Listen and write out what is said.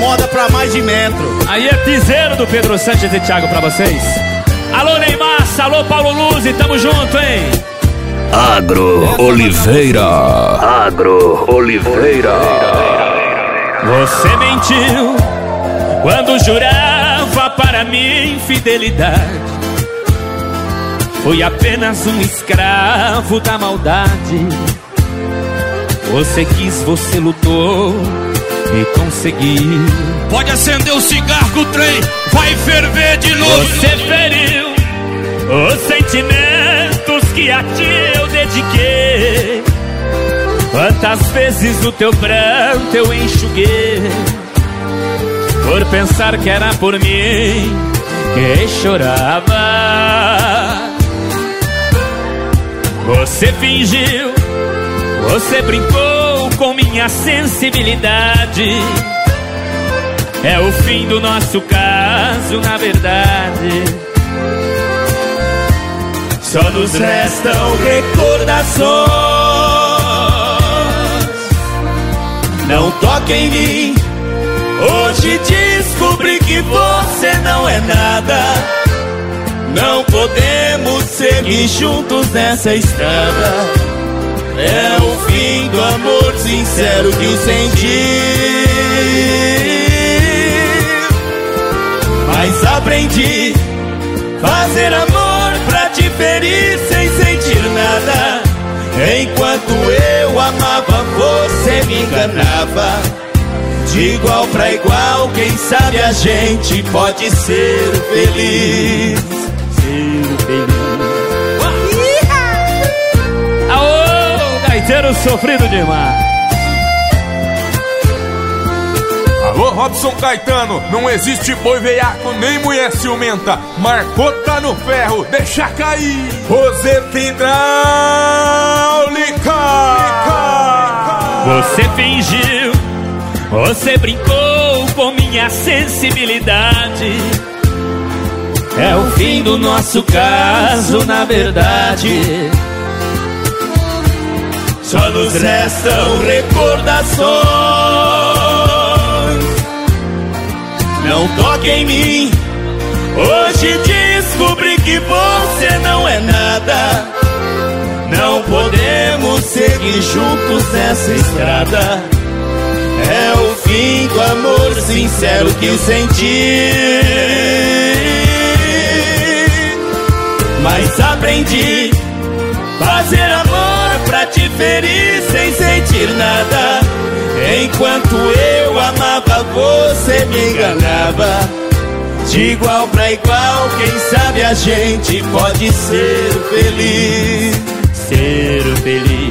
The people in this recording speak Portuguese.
roda pra mais de metro. Aí é piseiro do Pedro Sanches e Thiago pra vocês. Alô Neymar, alô Paulo Luzzi, tamo junto, hein? Agro Oliveira. Agro Oliveira. Você mentiu quando jurava para mim fidelidade. Fui apenas um escravo da maldade. Você quis, você lutou e conseguiu. Pode acender o cigarro que o trem vai ferver de novo. Você feriu os sentimentos que a ti eu dediquei. Quantas vezes no teu pranto eu enxuguei, por pensar que era por mim que chorava. Você fingiu, você brincou com minha sensibilidade. É o fim do nosso caso, na verdade. Só nos restam recordações. Não toque em mim. Hoje descobri que você não é nada. Não podemos seguir juntos nessa estrada. É o fim do amor sincero que senti. Mas aprendi fazer amor pra te ferir sem sentir nada. Enquanto eu amava, você me enganava. De igual pra igual, quem sabe a gente pode ser feliz. Ser feliz. Aô, gaiteiro sofrido demais. Alô, Robson Caetano, não existe boi veiaco nem mulher ciumenta. Marcou, tá no ferro, deixa cair. Roseta hidráulica. Você fingiu, você brincou com minha sensibilidade. É o fim do nosso caso, na verdade. Só nos restam recordações. Não toque em mim. Hoje descobri que você não é nada. Não podemos seguir juntos nessa estrada. É o fim do amor sincero que senti. Mas aprendi fazer amor pra te ferir sem sentir nada. Enquanto eu amava, você me enganava. De igual pra igual, quem sabe a gente pode ser feliz. Ser feliz.